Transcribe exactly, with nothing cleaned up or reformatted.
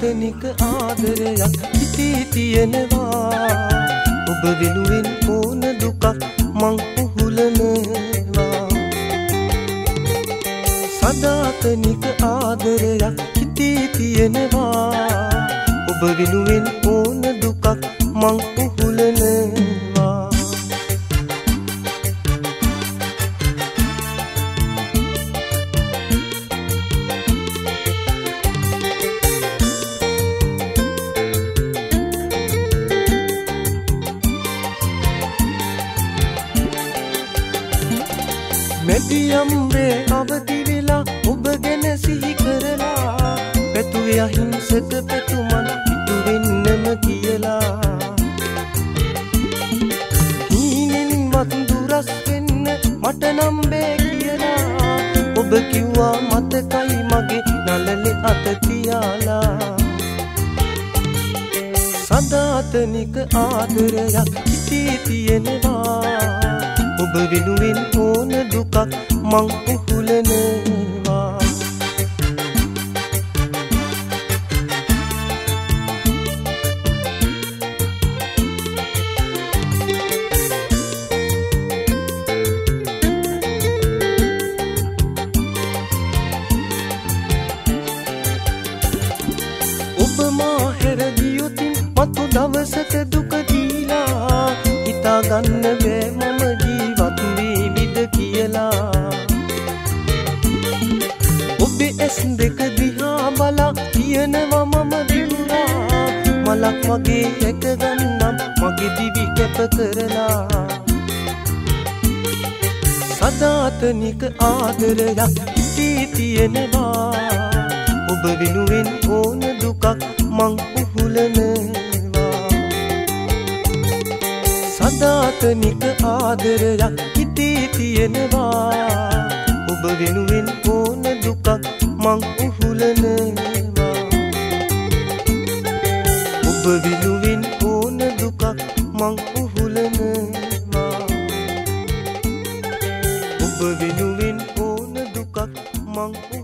සදාතනික ආදරයක් හිතේ තියෙනවා. ඔබ වෙනුවෙන් ඕන දුකක් මං උහුලනවා. සදාතනික ආදරයක් හිතේ තියෙනවා. ඔබ වෙනුවෙන් ඕන දුකක් මං උහුලනවා. මැදියම්රේ අවදි වෙලා ඔබ ගැන සිහි කරලා පැතුවේ අහිංසක පැතුමන් ඉටු වෙන්නම කියලා. හීනෙන්වත් දුරස් වෙන්න මට නම් බෑ කියලා. ඔබ කිව්වා මතකයි මගේ නළලේ අත තියාලා. සදාතනික ආදරයක් හිතේ තියෙනවා. ඔබ වෙනුවෙන් ඕන දුකක් මං උහුලනවා. ඔබ මා හැරදියොතින් මතු දවසක දුක දීලා හිතා ගන්න බෑ මම ජීවත් වේවිද කියලා. ඔබේ ඇස් දෙක දිහා බලා කියනවා මම දිනුනා. මලක් වගේ එක ගන්නම් මගේ දිවි කැප කරලා. සදාතනික ආදරයක් හිතේ තියෙනවා. ඔබ වෙනුවෙන් ඕන දුකක් මං උහුලනවා. සදාතනික ආදරයක් හිතේ තියෙනවා. ඔබ වෙනුවෙන් ඕන දුකක් මං උහුලනවා. ඔබ වෙනුවෙන් ඕන දුකක් මං උහුලනවා. ඔබ වෙනුවෙන් ඕන දුකක් මං